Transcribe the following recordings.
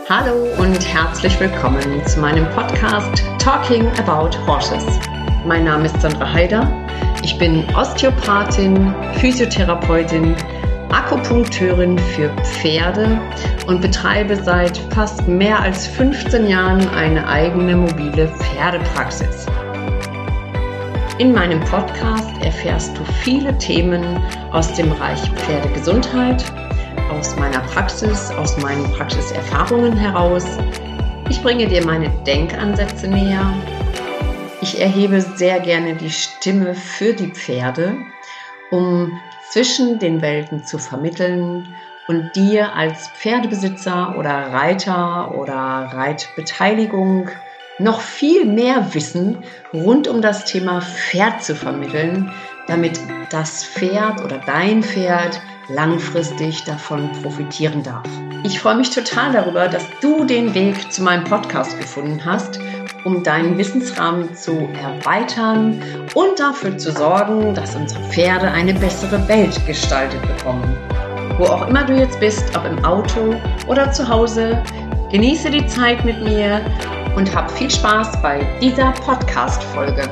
Hallo und herzlich willkommen zu meinem Podcast Talking About Horses. Mein Name ist Sandra Heider. Ich bin Osteopathin, Physiotherapeutin, Akupunkteurin für Pferde und betreibe seit fast mehr als 15 Jahren eine eigene mobile Pferdepraxis. In meinem Podcast erfährst du viele Themen aus dem Bereich Pferdegesundheit, aus meiner Praxis, aus meinen Praxiserfahrungen heraus. Ich bringe dir meine Denkansätze näher. Ich erhebe sehr gerne die Stimme für die Pferde, um zwischen den Welten zu vermitteln und dir als Pferdebesitzer oder Reiter oder Reitbeteiligung noch viel mehr Wissen rund um das Thema Pferd zu vermitteln, damit das Pferd oder dein Pferd langfristig davon profitieren darf. Ich freue mich total darüber, dass du den Weg zu meinem Podcast gefunden hast, um deinen Wissensrahmen zu erweitern und dafür zu sorgen, dass unsere Pferde eine bessere Welt gestaltet bekommen. Wo auch immer du jetzt bist, ob im Auto oder zu Hause, genieße die Zeit mit mir und hab viel Spaß bei dieser Podcast-Folge.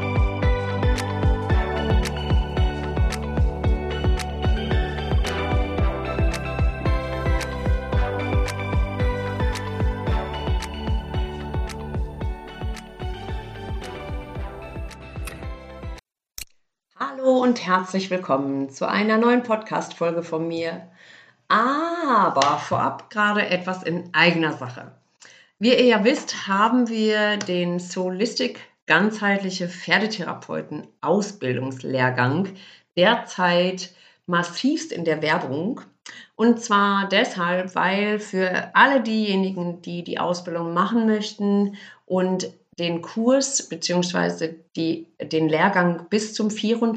Hallo und herzlich willkommen zu einer neuen Podcast-Folge von mir. Aber vorab gerade etwas in eigener Sache. Wie ihr ja wisst, haben wir den Solistic ganzheitliche Pferdetherapeuten Ausbildungslehrgang derzeit massivst in der Werbung. Und zwar deshalb, weil für alle diejenigen, die die Ausbildung machen möchten und den Kurs bzw. den Lehrgang bis zum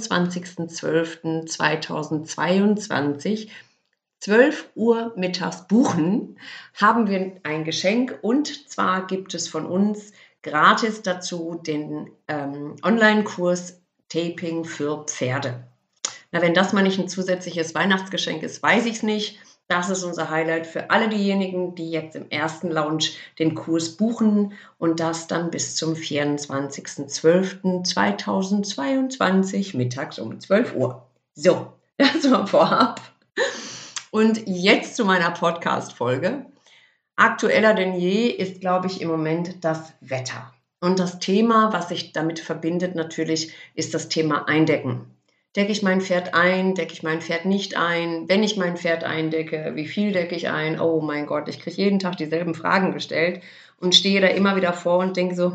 24.12.2022 12 Uhr mittags buchen, haben wir ein Geschenk und zwar gibt es von uns gratis dazu den Online-Kurs Taping für Pferde. Na, wenn das mal nicht ein zusätzliches Weihnachtsgeschenk ist, weiß ich es nicht. Das ist unser Highlight für alle diejenigen, die jetzt im ersten Launch den Kurs buchen und das dann bis zum 24.12.2022 mittags um 12 Uhr. So, das war vorab. Und jetzt zu meiner Podcast-Folge. Aktueller denn je ist, glaube ich, im Moment das Wetter. Und das Thema, was sich damit verbindet natürlich, ist das Thema Eindecken. Decke ich mein Pferd ein? Decke ich mein Pferd nicht ein? Wenn ich mein Pferd eindecke, wie viel decke ich ein? Oh mein Gott, ich kriege jeden Tag dieselben Fragen gestellt und stehe da immer wieder vor und denke so,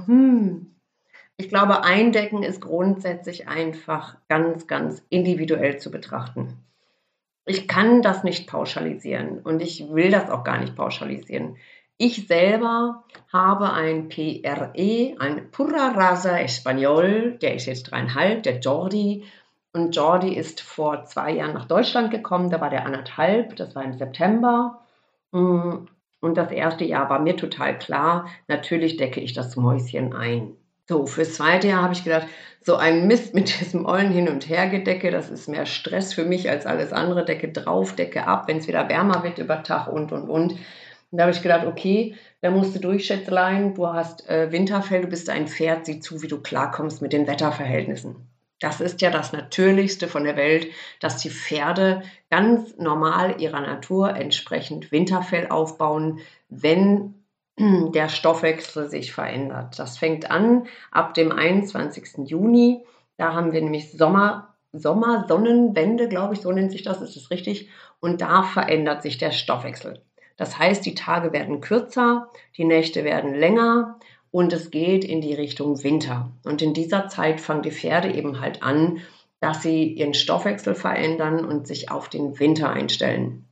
ich glaube, Eindecken ist grundsätzlich einfach ganz, ganz individuell zu betrachten. Ich kann das nicht pauschalisieren und ich will das auch gar nicht pauschalisieren. Ich selber habe ein PRE, ein Pura Raza Español, der ist jetzt 3,5, der Jordi. Und Jordi ist vor 2 Jahren nach Deutschland gekommen, da war der 1,5, das war im September. Und das erste Jahr war mir total klar, natürlich decke ich das Mäuschen ein. So, fürs zweite Jahr habe ich gedacht, so ein Mist mit diesem ollen Hin- und Hergedecke, das ist mehr Stress für mich als alles andere. Decke drauf, Decke ab, wenn es wieder wärmer wird über Tag und. Und da habe ich gedacht, okay, da musst du durch, Schätzelein, du hast Winterfell, du bist ein Pferd, sieh zu, wie du klarkommst mit den Wetterverhältnissen. Das ist ja das Natürlichste von der Welt, dass die Pferde ganz normal ihrer Natur entsprechend Winterfell aufbauen, wenn der Stoffwechsel sich verändert. Das fängt an ab dem 21. Juni. Da haben wir nämlich Sommersonnenwende, glaube ich, so nennt sich das, ist es richtig? Und da verändert sich der Stoffwechsel. Das heißt, die Tage werden kürzer, die Nächte werden länger und es geht in die Richtung Winter. Und in dieser Zeit fangen die Pferde eben halt an, dass sie ihren Stoffwechsel verändern und sich auf den Winter einstellen.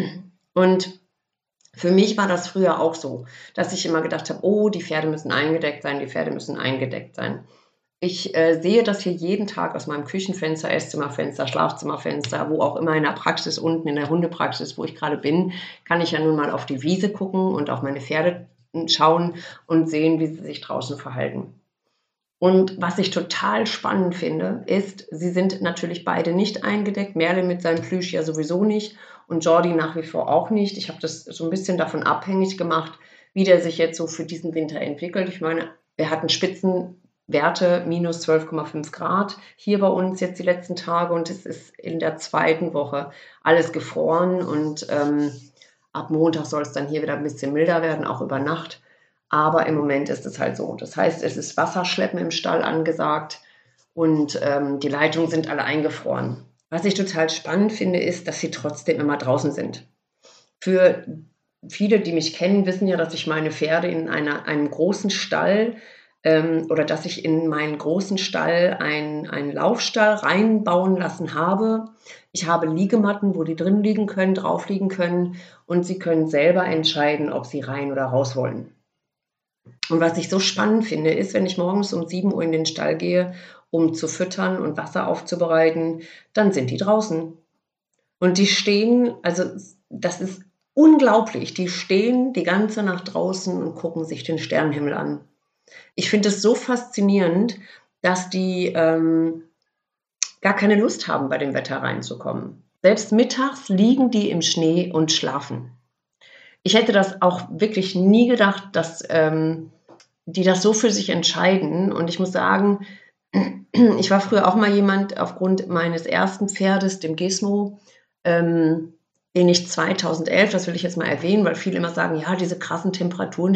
Und für mich war das früher auch so, dass ich immer gedacht habe, oh, die Pferde müssen eingedeckt sein, die Pferde müssen eingedeckt sein. Ich sehe das hier jeden Tag aus meinem Küchenfenster, Esszimmerfenster, Schlafzimmerfenster, wo auch immer in der Praxis unten, in der Hundepraxis, wo ich gerade bin, kann ich ja nun mal auf die Wiese gucken und auf meine Pferde schauen und sehen, wie sie sich draußen verhalten. Und was ich total spannend finde, ist, sie sind natürlich beide nicht eingedeckt. Merlin mit seinem Plüsch ja sowieso nicht und Jordi nach wie vor auch nicht. Ich habe das so ein bisschen davon abhängig gemacht, wie der sich jetzt so für diesen Winter entwickelt. Ich meine, wir hatten Spitzenwerte, minus 12,5 Grad hier bei uns jetzt die letzten Tage und es ist in der zweiten Woche alles gefroren und ab Montag soll es dann hier wieder ein bisschen milder werden, auch über Nacht. Aber im Moment ist es halt so. Das heißt, es ist Wasserschleppen im Stall angesagt und die Leitungen sind alle eingefroren. Was ich total spannend finde, ist, dass sie trotzdem immer draußen sind. Für viele, die mich kennen, wissen ja, dass ich meine Pferde in einem großen Stall oder dass ich in meinen großen Stall einen Laufstall reinbauen lassen habe. Ich habe Liegematten, wo die drin liegen können, drauf liegen können und sie können selber entscheiden, ob sie rein oder raus wollen. Und was ich so spannend finde, ist, wenn ich morgens um 7 Uhr in den Stall gehe, um zu füttern und Wasser aufzubereiten, dann sind die draußen. Und die stehen, also das ist unglaublich, die stehen die ganze Nacht draußen und gucken sich den Sternenhimmel an. Ich finde es so faszinierend, dass die gar keine Lust haben, bei dem Wetter reinzukommen. Selbst mittags liegen die im Schnee und schlafen. Ich hätte das auch wirklich nie gedacht, dass die das so für sich entscheiden. Und ich muss sagen, ich war früher auch mal jemand aufgrund meines ersten Pferdes, dem Gizmo, den ich 2011, das will ich jetzt mal erwähnen, weil viele immer sagen, ja, diese krassen Temperaturen.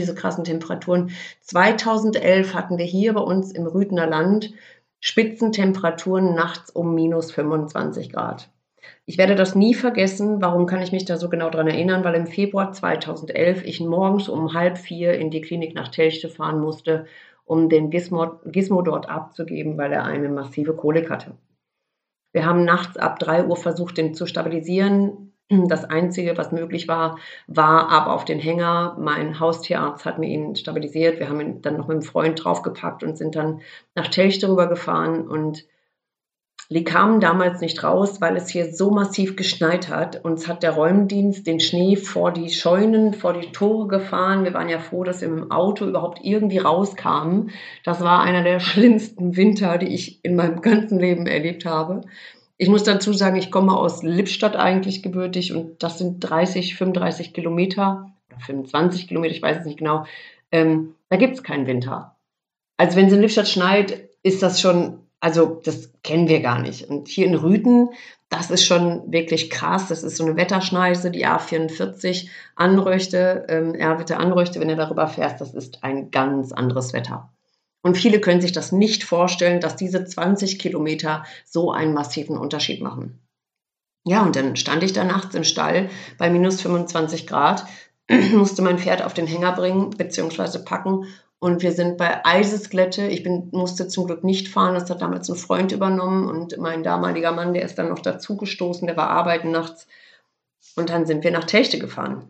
2011 hatten wir hier bei uns im Rüthener Land Spitzentemperaturen nachts um minus 25 Grad. Ich werde das nie vergessen. Warum kann ich mich da so genau dran erinnern? Weil im Februar 2011 ich morgens um 3:30 in die Klinik nach Telchte fahren musste, um den Gizmo dort abzugeben, weil er eine massive Kolik hatte. Wir haben nachts ab 3 Uhr versucht, den zu stabilisieren. Das Einzige, was möglich war, war ab auf den Hänger. Mein Haustierarzt hat mir ihn stabilisiert. Wir haben ihn dann noch mit einem Freund draufgepackt und sind dann nach Telchte rübergefahren und die kamen damals nicht raus, weil es hier so massiv geschneit hat. Uns hat der Räumdienst den Schnee vor die Scheunen, vor die Tore gefahren. Wir waren ja froh, dass wir mit dem Auto überhaupt irgendwie rauskamen. Das war einer der schlimmsten Winter, die ich in meinem ganzen Leben erlebt habe. Ich muss dazu sagen, ich komme aus Lippstadt eigentlich gebürtig und das sind 30, 35 Kilometer oder 25 Kilometer, ich weiß es nicht genau. Da gibt es keinen Winter. Also wenn es in Lippstadt schneit, ist das schon, also das kennen wir gar nicht. Und hier in Rüthen, das ist schon wirklich krass. Das ist so eine Wetterschneise, die A44 Anröchte, Erwitte-Anröchte, wenn du darüber fährst, das ist ein ganz anderes Wetter. Und viele können sich das nicht vorstellen, dass diese 20 Kilometer so einen massiven Unterschied machen. Ja, und dann stand ich da nachts im Stall bei minus 25 Grad, musste mein Pferd auf den Hänger bringen bzw. packen und wir sind bei Eisesglätte. Musste zum Glück nicht fahren, das hat damals ein Freund übernommen und mein damaliger Mann, der ist dann noch dazugestoßen, der war arbeiten nachts und dann sind wir nach Telchte gefahren.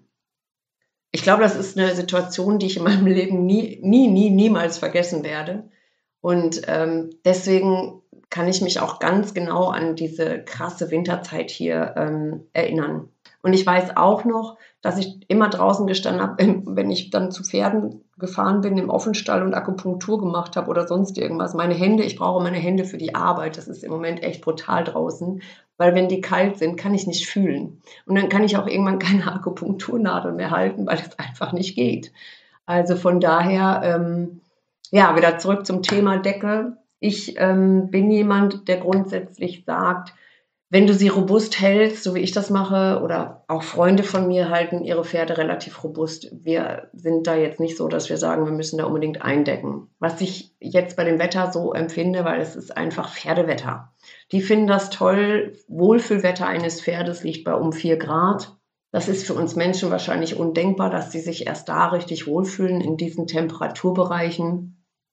Ich glaube, das ist eine Situation, die ich in meinem Leben niemals vergessen werde. Und deswegen kann ich mich auch ganz genau an diese krasse Winterzeit hier erinnern. Und ich weiß auch noch, dass ich immer draußen gestanden habe, wenn ich dann zu Pferden gefahren bin, im Offenstall und Akupunktur gemacht habe oder sonst irgendwas. Ich brauche meine Hände für die Arbeit. Das ist im Moment echt brutal draußen, weil wenn die kalt sind, kann ich nicht fühlen. Und dann kann ich auch irgendwann keine Akupunkturnadel mehr halten, weil es einfach nicht geht. Also von daher, ja, wieder zurück zum Thema Decke. Ich bin jemand, der grundsätzlich sagt, wenn du sie robust hältst, so wie ich das mache, oder auch Freunde von mir halten ihre Pferde relativ robust. Wir sind da jetzt nicht so, dass wir sagen, wir müssen da unbedingt eindecken. Was ich jetzt bei dem Wetter so empfinde, weil es ist einfach Pferdewetter. Die finden das toll. Wohlfühlwetter eines Pferdes liegt bei um 4 Grad. Das ist für uns Menschen wahrscheinlich undenkbar, dass sie sich erst da richtig wohlfühlen in diesen Temperaturbereichen.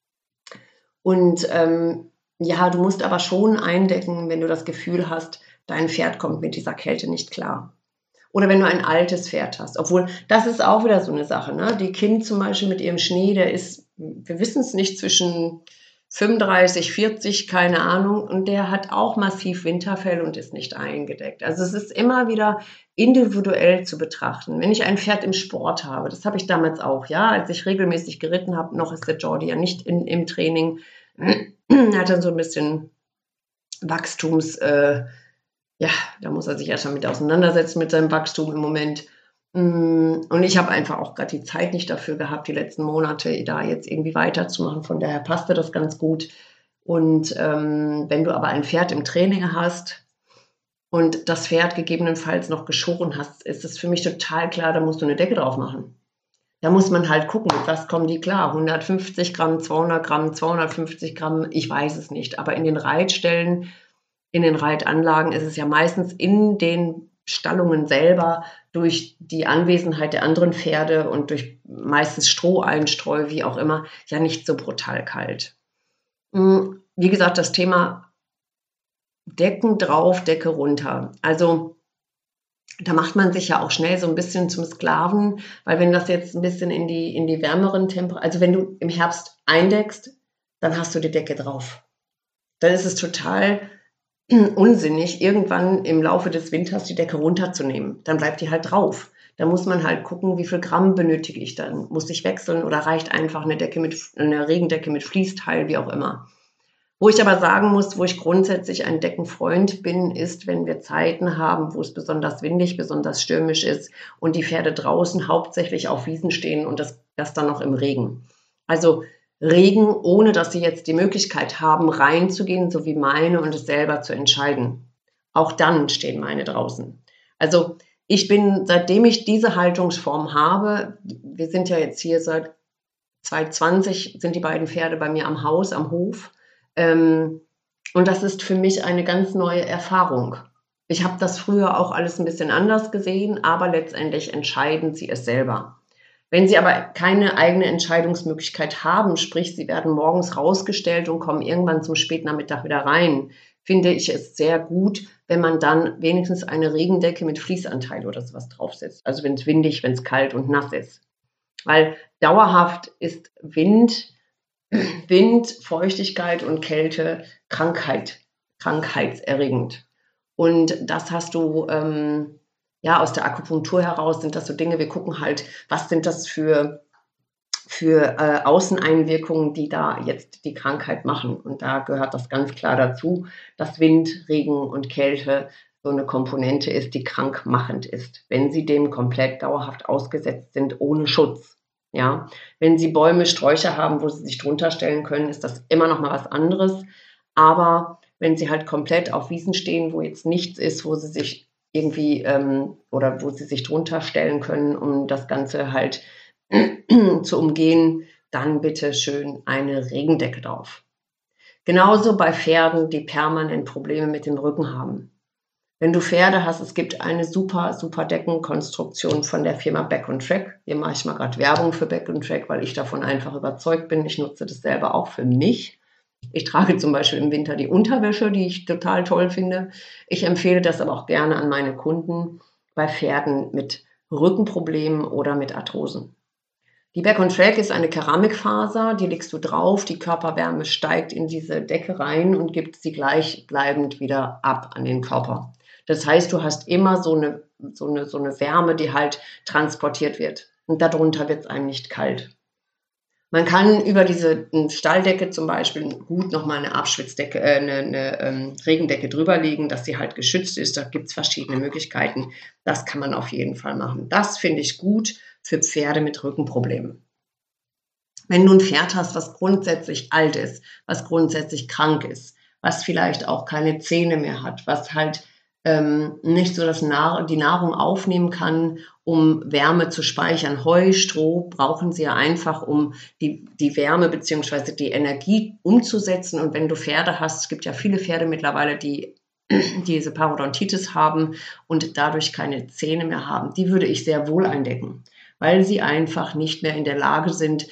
Und ja, du musst aber schon eindecken, wenn du das Gefühl hast, dein Pferd kommt mit dieser Kälte nicht klar. Oder wenn du ein altes Pferd hast. Obwohl, das ist auch wieder so eine Sache. Ne? Die Kind zum Beispiel mit ihrem Schnee, der ist, wir wissen es nicht, zwischen 35, 40, keine Ahnung. Und der hat auch massiv Winterfell und ist nicht eingedeckt. Also es ist immer wieder individuell zu betrachten. Wenn ich ein Pferd im Sport habe, das habe ich damals auch, ja, als ich regelmäßig geritten habe, noch ist der Jordi ja nicht im Training, er hat dann so ein bisschen Wachstums, ja, da muss er sich erst mal mit auseinandersetzen mit seinem Wachstum im Moment. Und ich habe einfach auch gerade die Zeit nicht dafür gehabt, die letzten Monate da jetzt irgendwie weiterzumachen. Von daher passte das ganz gut. Und wenn du aber ein Pferd im Training hast und das Pferd gegebenenfalls noch geschoren hast, ist es für mich total klar, da musst du eine Decke drauf machen. Da muss man halt gucken, mit was kommen die klar. 150 Gramm, 200 Gramm, 250 Gramm, ich weiß es nicht. Aber in den Reitstellen, in den Reitanlagen ist es ja meistens in den Stallungen selber durch die Anwesenheit der anderen Pferde und durch meistens Stroheinstreu, wie auch immer, ja nicht so brutal kalt. Wie gesagt, das Thema Decken drauf, Decke runter. Also da macht man sich ja auch schnell so ein bisschen zum Sklaven, weil wenn das jetzt ein bisschen in die wärmeren Temperaturen, also wenn du im Herbst eindeckst, dann hast du die Decke drauf. Dann ist es total unsinnig, irgendwann im Laufe des Winters die Decke runterzunehmen. Dann bleibt die halt drauf. Da muss man halt gucken, wie viel Gramm benötige ich dann. Muss ich wechseln oder reicht einfach eine Regendecke mit Fließteil, wie auch immer. Wo ich aber sagen muss, wo ich grundsätzlich ein Deckenfreund bin, ist, wenn wir Zeiten haben, wo es besonders windig, besonders stürmisch ist und die Pferde draußen hauptsächlich auf Wiesen stehen und das dann noch im Regen. Also Regen, ohne dass sie jetzt die Möglichkeit haben, reinzugehen, so wie meine, und es selber zu entscheiden. Auch dann stehen meine draußen. Also ich bin, seitdem ich diese Haltungsform habe, wir sind ja jetzt hier seit 2020, sind die beiden Pferde bei mir am Haus, am Hof. Und das ist für mich eine ganz neue Erfahrung. Ich habe das früher auch alles ein bisschen anders gesehen, aber letztendlich entscheiden sie es selber. Wenn sie aber keine eigene Entscheidungsmöglichkeit haben, sprich, sie werden morgens rausgestellt und kommen irgendwann zum Spätnachmittag wieder rein, finde ich es sehr gut, wenn man dann wenigstens eine Regendecke mit Fließanteil oder sowas draufsetzt. Also wenn es windig, wenn es kalt und nass ist. Weil dauerhaft ist Wind, Feuchtigkeit und Kälte krankheitserregend. Und das hast du ja aus der Akupunktur heraus, sind das so Dinge, wir gucken halt, was sind das für Außeneinwirkungen, die da jetzt die Krankheit machen. Und da gehört das ganz klar dazu, dass Wind, Regen und Kälte so eine Komponente ist, die krankmachend ist, wenn sie dem komplett dauerhaft ausgesetzt sind, ohne Schutz. Ja, wenn Sie Bäume, Sträucher haben, wo Sie sich drunter stellen können, ist das immer noch mal was anderes. Aber wenn Sie halt komplett auf Wiesen stehen, wo jetzt nichts ist, wo Sie sich irgendwie oder wo Sie sich drunter stellen können, um das Ganze halt zu umgehen, dann bitte schön eine Regendecke drauf. Genauso bei Pferden, die permanent Probleme mit dem Rücken haben. Wenn du Pferde hast, es gibt eine super, super Deckenkonstruktion von der Firma Back on Track. Hier mache ich mal gerade Werbung für Back on Track, weil ich davon einfach überzeugt bin. Ich nutze das selber auch für mich. Ich trage zum Beispiel im Winter die Unterwäsche, die ich total toll finde. Ich empfehle das aber auch gerne an meine Kunden bei Pferden mit Rückenproblemen oder mit Arthrosen. Die Back on Track ist eine Keramikfaser, die legst du drauf, die Körperwärme steigt in diese Decke rein und gibt sie gleichbleibend wieder ab an den Körper. Das heißt, du hast immer so eine Wärme, die halt transportiert wird. Und darunter wird es einem nicht kalt. Man kann über diese Stalldecke zum Beispiel gut nochmal eine Abschwitzdecke, eine Regendecke drüberlegen, dass sie halt geschützt ist. Da gibt es verschiedene Möglichkeiten. Das kann man auf jeden Fall machen. Das finde ich gut für Pferde mit Rückenproblemen. Wenn du ein Pferd hast, was grundsätzlich alt ist, was grundsätzlich krank ist, was vielleicht auch keine Zähne mehr hat, was halt nicht so die Nahrung aufnehmen kann, um Wärme zu speichern. Heu, Stroh brauchen sie ja einfach, um die Wärme bzw. die Energie umzusetzen. Und wenn du Pferde hast, es gibt ja viele Pferde mittlerweile, die diese Parodontitis haben und dadurch keine Zähne mehr haben, die würde ich sehr wohl eindecken, weil sie einfach nicht mehr in der Lage sind,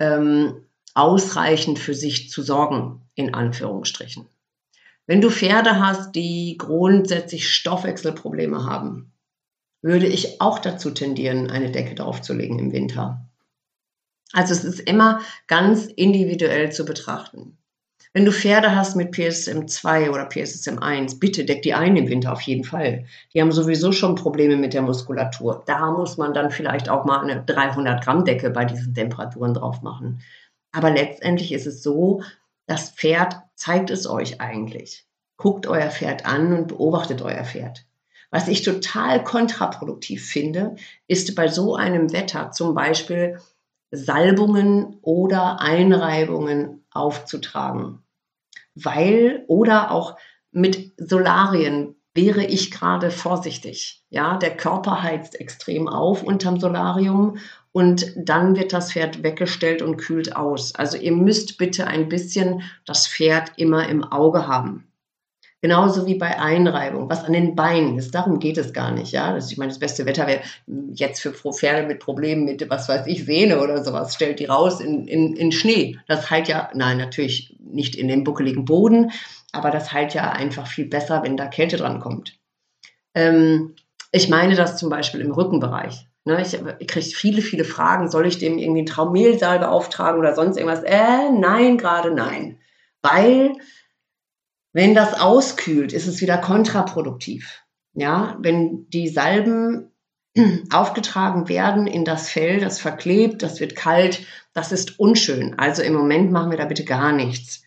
ausreichend für sich zu sorgen, in Anführungsstrichen. Wenn du Pferde hast, die grundsätzlich Stoffwechselprobleme haben, würde ich auch dazu tendieren, eine Decke draufzulegen im Winter. Also es ist immer ganz individuell zu betrachten. Wenn du Pferde hast mit PSM 2 oder PSM 1, bitte deck die ein im Winter auf jeden Fall. Die haben sowieso schon Probleme mit der Muskulatur. Da muss man dann vielleicht auch mal eine 300 Gramm Decke bei diesen Temperaturen drauf machen. Aber letztendlich ist es so, das Pferd zeigt es euch eigentlich. Guckt euer Pferd an und beobachtet euer Pferd. Was ich total kontraproduktiv finde, ist bei so einem Wetter zum Beispiel Salbungen oder Einreibungen aufzutragen. Oder auch mit Solarien wäre ich gerade vorsichtig. Ja, der Körper heizt extrem auf unterm Solarium und dann wird das Pferd weggestellt und kühlt aus. Also ihr müsst bitte ein bisschen das Pferd immer im Auge haben. Genauso wie bei Einreibung, was an den Beinen ist. Darum geht es gar nicht. Ja? Ich meine, das beste Wetter wäre jetzt für Pferde mit Problemen mit, was weiß ich, Sehne oder sowas. Stellt die raus in Schnee. Das heilt ja, nein, natürlich nicht in den buckeligen Boden, aber das heilt ja einfach viel besser, wenn da Kälte dran kommt. Ich meine das zum Beispiel im Rückenbereich. Ne, ich kriege viele Fragen. Soll ich dem irgendwie eine Traumehlsalbe auftragen oder sonst irgendwas? Nein, gerade nein. Weil wenn das auskühlt, ist es wieder kontraproduktiv. Ja, wenn die Salben aufgetragen werden in das Fell, das verklebt, das wird kalt, das ist unschön. Also im Moment machen wir da bitte gar nichts.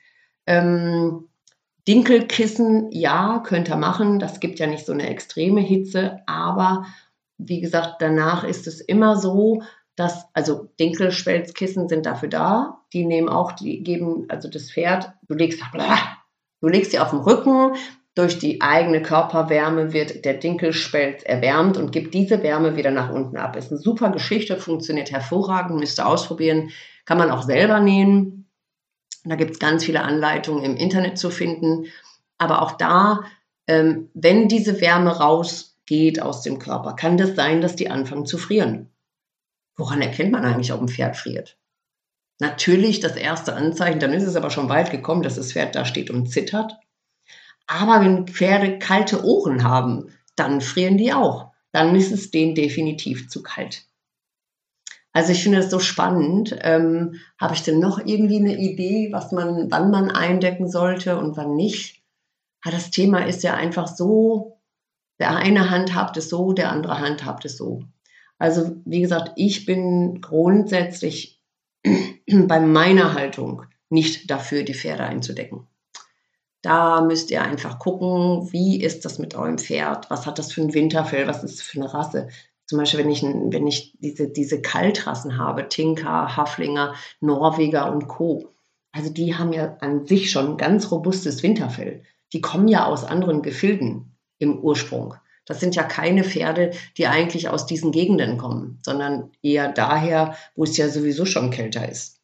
Dinkelkissen, ja, könnt ihr machen. Das gibt ja nicht so eine extreme Hitze, aber wie gesagt, danach ist es immer so, dass, also Dinkelschwelzkissen sind dafür da. Die geben, also das Pferd, du legst sie auf den Rücken, durch die eigene Körperwärme wird der Dinkelspelz erwärmt und gibt diese Wärme wieder nach unten ab. Ist eine super Geschichte, funktioniert hervorragend, müsst ihr ausprobieren. Kann man auch selber nähen. Da gibt es ganz viele Anleitungen im Internet zu finden. Aber auch da, wenn diese Wärme rausgeht aus dem Körper, kann das sein, dass die anfangen zu frieren. Woran erkennt man eigentlich, ob ein Pferd friert? Natürlich das erste Anzeichen, dann ist es aber schon weit gekommen, dass das Pferd da steht und zittert. Aber wenn Pferde kalte Ohren haben, dann frieren die auch. Dann ist es denen definitiv zu kalt. Also ich finde das so spannend. Habe ich denn noch irgendwie eine Idee, wann man eindecken sollte und wann nicht? Das Thema ist ja einfach so, der eine handhabt es so, der andere handhabt es so. Also wie gesagt, ich bin grundsätzlich bei meiner Haltung nicht dafür, die Pferde einzudecken. Da müsst ihr einfach gucken, wie ist das mit eurem Pferd? Was hat das für ein Winterfell? Was ist das für eine Rasse? Zum Beispiel, wenn ich diese Kaltrassen habe, Tinker, Haflinger, Norweger und Co. Also die haben ja an sich schon ein ganz robustes Winterfell. Die kommen ja aus anderen Gefilden im Ursprung. Das sind ja keine Pferde, die eigentlich aus diesen Gegenden kommen, sondern eher daher, wo es ja sowieso schon kälter ist.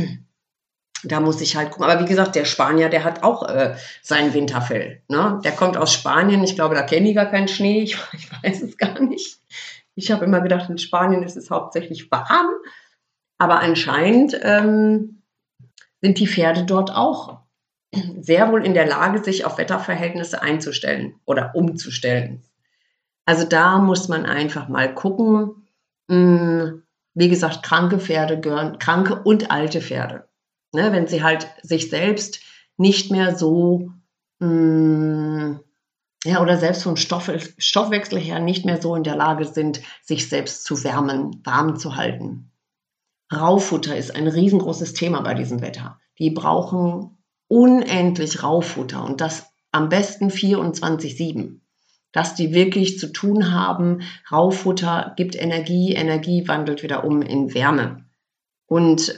Da muss ich halt gucken. Aber wie gesagt, der Spanier, der hat auch sein Winterfell. Ne? Der kommt aus Spanien. Ich glaube, da kennen die gar keinen Schnee. Ich weiß es gar nicht. Ich habe immer gedacht, in Spanien ist es hauptsächlich warm. Aber anscheinend sind die Pferde dort auch sehr wohl in der Lage, sich auf Wetterverhältnisse einzustellen oder umzustellen. Also da muss man einfach mal gucken. Wie gesagt, kranke Pferde gehören, kranke und alte Pferde. Ne, wenn sie halt sich selbst nicht mehr so, oder selbst vom Stoffwechsel her nicht mehr so in der Lage sind, sich selbst zu wärmen, warm zu halten. Raufutter ist ein riesengroßes Thema bei diesem Wetter. Die brauchen unendlich Raufutter und das am besten 24/7. Dass die wirklich zu tun haben, Raufutter gibt Energie, Energie wandelt wieder um in Wärme. Und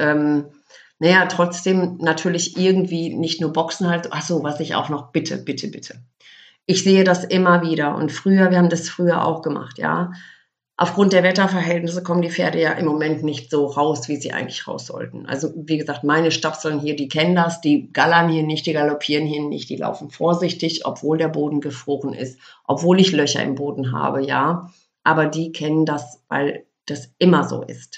trotzdem natürlich irgendwie nicht nur Boxen halt. Achso, was ich auch noch, bitte. Ich sehe das immer wieder und wir haben das früher auch gemacht, ja. Aufgrund der Wetterverhältnisse kommen die Pferde ja im Moment nicht so raus, wie sie eigentlich raus sollten. Also wie gesagt, meine Stapseln hier, die kennen das, die gallern hier nicht, die galoppieren hier nicht, die laufen vorsichtig, obwohl der Boden gefroren ist, obwohl ich Löcher im Boden habe, ja. Aber die kennen das, weil das immer so ist.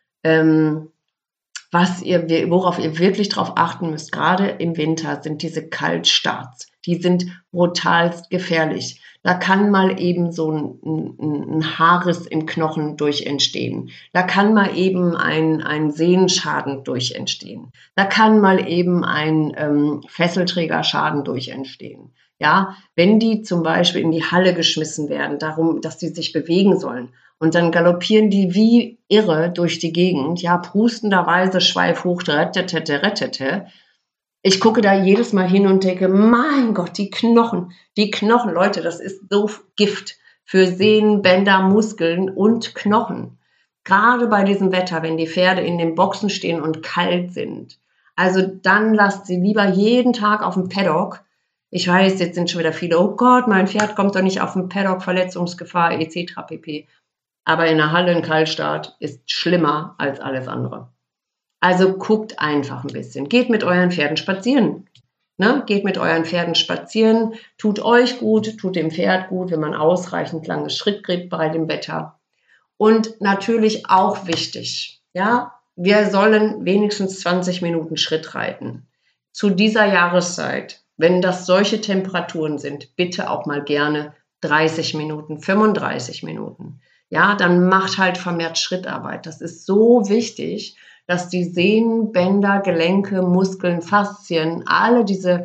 Worauf ihr wirklich drauf achten müsst, gerade im Winter, sind diese Kaltstarts. Die sind brutalst gefährlich. Da kann mal eben so ein Haarriss im Knochen durch entstehen. Da kann mal eben ein Sehnenschaden durch entstehen. Da kann mal eben ein Fesselträgerschaden durch entstehen. Ja, wenn die zum Beispiel in die Halle geschmissen werden, darum, dass die sich bewegen sollen. Und dann galoppieren die wie irre durch die Gegend, ja, prustenderweise schweifhoch, rettete. Ich gucke da jedes Mal hin und denke, mein Gott, die Knochen, Leute, das ist so Gift. für Sehnen, Bänder, Muskeln und Knochen. Gerade bei diesem Wetter, wenn die Pferde in den Boxen stehen und kalt sind. Also dann lasst sie lieber jeden Tag auf dem Paddock. Ich weiß, jetzt sind schon wieder viele, oh Gott, mein Pferd kommt doch nicht auf dem Paddock, Verletzungsgefahr etc. pp. Aber in der Halle ein Kaltstart ist schlimmer als alles andere. Also guckt einfach ein bisschen. Geht mit euren Pferden spazieren. Ne? Geht mit euren Pferden spazieren. Tut euch gut, tut dem Pferd gut, wenn man ausreichend lange Schritt kriegt bei dem Wetter. Und natürlich auch wichtig, ja, wir sollen wenigstens 20 Minuten Schritt reiten. Zu dieser Jahreszeit, wenn das solche Temperaturen sind, bitte auch mal gerne 30 Minuten, 35 Minuten. Ja, dann macht halt vermehrt Schrittarbeit. Das ist so wichtig, dass die Sehnen, Bänder, Gelenke, Muskeln, Faszien, alle diese,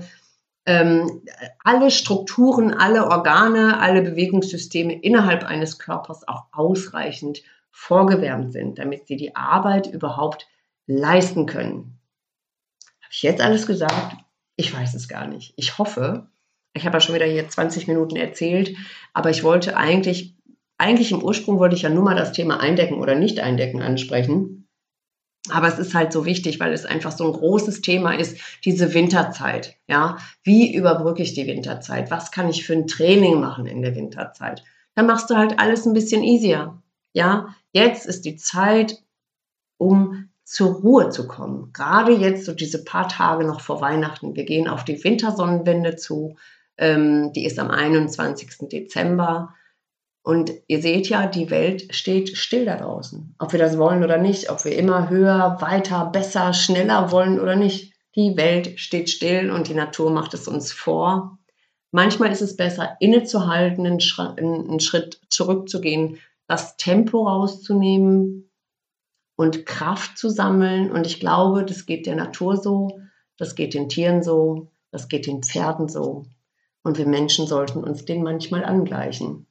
alle Strukturen, alle Organe, alle Bewegungssysteme innerhalb eines Körpers auch ausreichend vorgewärmt sind, damit sie die Arbeit überhaupt leisten können. Habe ich jetzt alles gesagt? Ich weiß es gar nicht. Ich hoffe, ich habe ja schon wieder hier 20 Minuten erzählt, aber ich wollte eigentlich im Ursprung wollte ich ja nur mal das Thema Eindecken oder Nicht-Eindecken ansprechen. Aber es ist halt so wichtig, weil es einfach so ein großes Thema ist, diese Winterzeit. Ja, wie überbrücke ich die Winterzeit? Was kann ich für ein Training machen in der Winterzeit? Dann machst du halt alles ein bisschen easier. Ja, jetzt ist die Zeit, um zur Ruhe zu kommen. Gerade jetzt so diese paar Tage noch vor Weihnachten. Wir gehen auf die Wintersonnenwende zu. Die ist am 21. Dezember. Und ihr seht ja, die Welt steht still da draußen. Ob wir das wollen oder nicht, ob wir immer höher, weiter, besser, schneller wollen oder nicht. Die Welt steht still und die Natur macht es uns vor. Manchmal ist es besser, innezuhalten, einen Schritt zurückzugehen, das Tempo rauszunehmen und Kraft zu sammeln. Und ich glaube, das geht der Natur so, das geht den Tieren so, das geht den Pferden so. Und wir Menschen sollten uns den manchmal angleichen.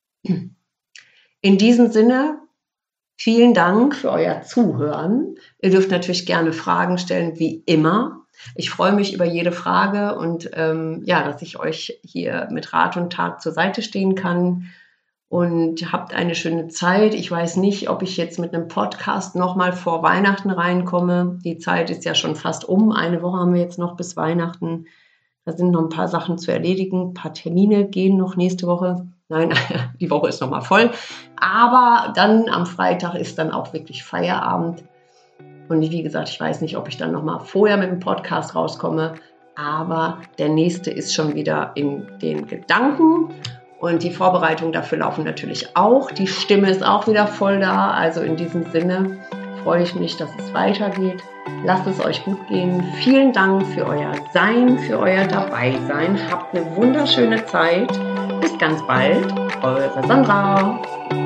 In diesem Sinne, vielen Dank für euer Zuhören. Ihr dürft natürlich gerne Fragen stellen, wie immer. Ich freue mich über jede Frage und dass ich euch hier mit Rat und Tat zur Seite stehen kann. Und habt eine schöne Zeit. Ich weiß nicht, ob ich jetzt mit einem Podcast nochmal vor Weihnachten reinkomme. Die Zeit ist ja schon fast um. Eine Woche haben wir jetzt noch bis Weihnachten. Da sind noch ein paar Sachen zu erledigen. Ein paar Termine gehen noch nächste Woche. Nein, die Woche ist nochmal voll. Aber dann am Freitag ist dann auch wirklich Feierabend. Und wie gesagt, ich weiß nicht, ob ich dann nochmal vorher mit dem Podcast rauskomme. Aber der nächste ist schon wieder in den Gedanken. Und die Vorbereitungen dafür laufen natürlich auch. Die Stimme ist auch wieder voll da. Also in diesem Sinne freue ich mich, dass es weitergeht. Lasst es euch gut gehen. Vielen Dank für euer Sein, für euer Dabeisein. Habt eine wunderschöne Zeit. Bis ganz bald. Eure Sandra.